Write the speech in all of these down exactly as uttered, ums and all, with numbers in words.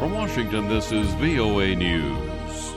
From Washington, this is V O A News.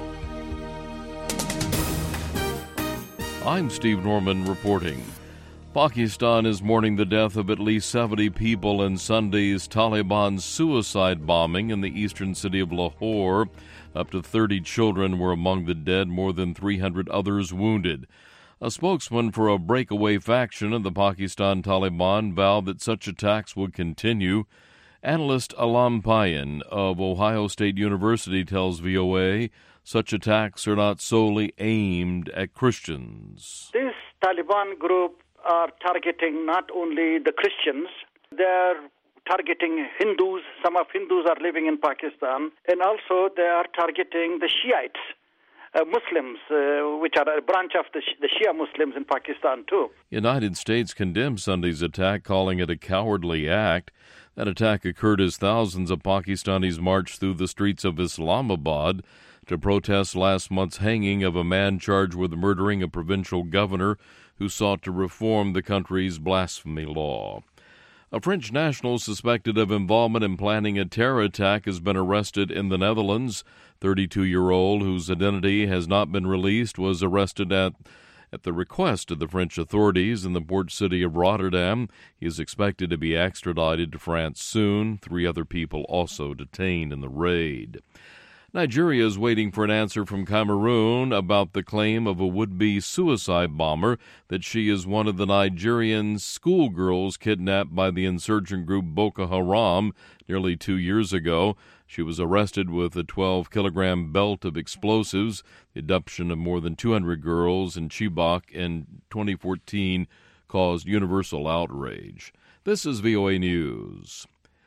I'm Steve Norman reporting. Pakistan is mourning the death of at least seventy people in Sunday's Taliban suicide bombing in the eastern city of Lahore. Up to thirty children were among the dead, more than three hundred others wounded. A spokesman for a breakaway faction of the Pakistan Taliban vowed that such attacks would continue. Analyst Alam Payan of Ohio State University tells V O A such attacks are not solely aimed at Christians. This Taliban group are targeting not only the Christians, they're targeting Hindus. Some of Hindus are living in Pakistan, and also they are targeting the Shiites, uh, Muslims, uh, which are a branch of the, the Shia Muslims in Pakistan too. United States condemned Sunday's attack, calling it a cowardly act. That attack occurred as thousands of Pakistanis marched through the streets of Islamabad to protest last month's hanging of a man charged with murdering a provincial governor who sought to reform the country's blasphemy law. A French national suspected of involvement in planning a terror attack has been arrested in the Netherlands. thirty-two-year-old, whose identity has not been released, was arrested at at the request of the French authorities in the port city of Rotterdam. He is expected to be extradited to France soon. Three other people also detained in the raid. Nigeria is waiting for an answer from Cameroon about the claim of a would-be suicide bomber that she is one of the Nigerian schoolgirls kidnapped by the insurgent group Boko Haram nearly two years ago. She was arrested with a twelve-kilogram belt of explosives. The abduction of more than two hundred girls in Chibok in twenty fourteen caused universal outrage. This is V O A News.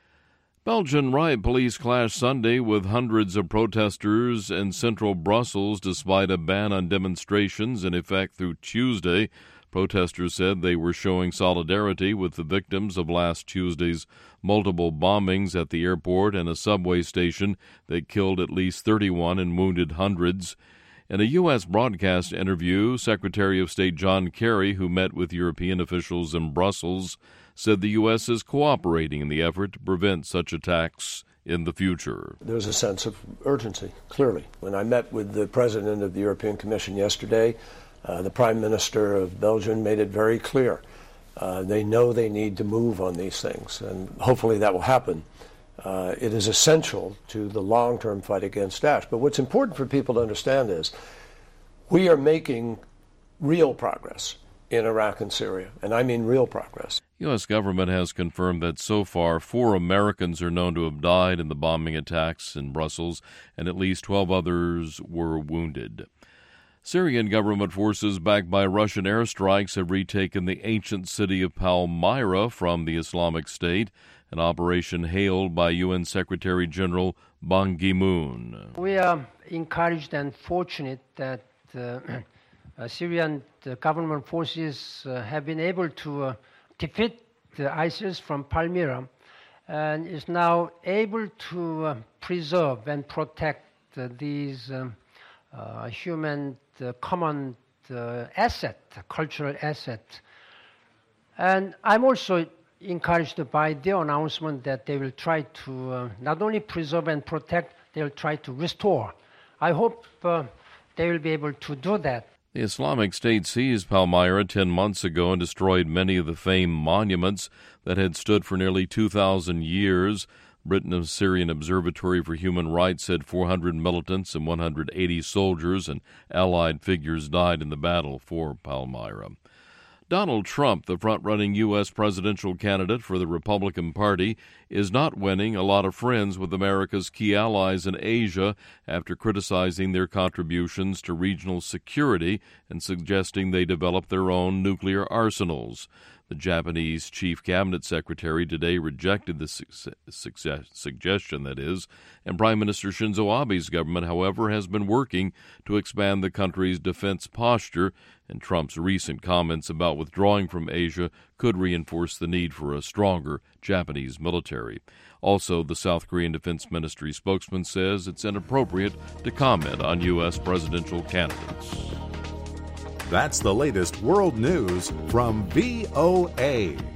Belgian riot police clashed Sunday with hundreds of protesters in central Brussels despite a ban on demonstrations in effect through Tuesday. Protesters said they were showing solidarity with the victims of last Tuesday's multiple bombings at the airport and a subway station that killed at least thirty-one and wounded hundreds. In a U S broadcast interview, Secretary of State John Kerry, who met with European officials in Brussels, said the U S is cooperating in the effort to prevent such attacks in the future. There's a sense of urgency, clearly. When I met with the President of the European Commission yesterday, uh, the Prime Minister of Belgium made it very clear. Uh, they know they need to move on these things, and hopefully that will happen. Uh, it is essential to the long-term fight against Daesh. But what's important for people to understand is we are making real progress in Iraq and Syria, and I mean real progress. U S government has confirmed that so far four Americans are known to have died in the bombing attacks in Brussels, and at least twelve others were wounded. Syrian government forces backed by Russian airstrikes have retaken the ancient city of Palmyra from the Islamic State, an operation hailed by U N Secretary General Ban Ki-moon. We are encouraged and fortunate that uh, uh, Syrian uh, government forces uh, have been able to uh, defeat the ISIS from Palmyra and is now able to uh, preserve and protect uh, these um, uh, human uh, common uh, asset, cultural asset. And I'm also encouraged by their announcement that they will try to uh, not only preserve and protect, they will try to restore. I hope uh, they will be able to do that. The Islamic State seized Palmyra ten months ago and destroyed many of the famed monuments that had stood for nearly two thousand years. Britain's Syrian Observatory for Human Rights said four hundred militants and one hundred eighty soldiers and allied figures died in the battle for Palmyra. Donald Trump, the front-running U S presidential candidate for the Republican Party, is not winning a lot of friends with America's key allies in Asia after criticizing their contributions to regional security and suggesting they develop their own nuclear arsenals. The Japanese chief cabinet secretary today rejected the su- su- suggestion, that is, and Prime Minister Shinzo Abe's government, however, has been working to expand the country's defense posture, and Trump's recent comments about withdrawing from Asia could reinforce the need for a stronger Japanese military. Also, the South Korean Defense Ministry spokesman says it's inappropriate to comment on U S presidential candidates. That's the latest world news from V O A.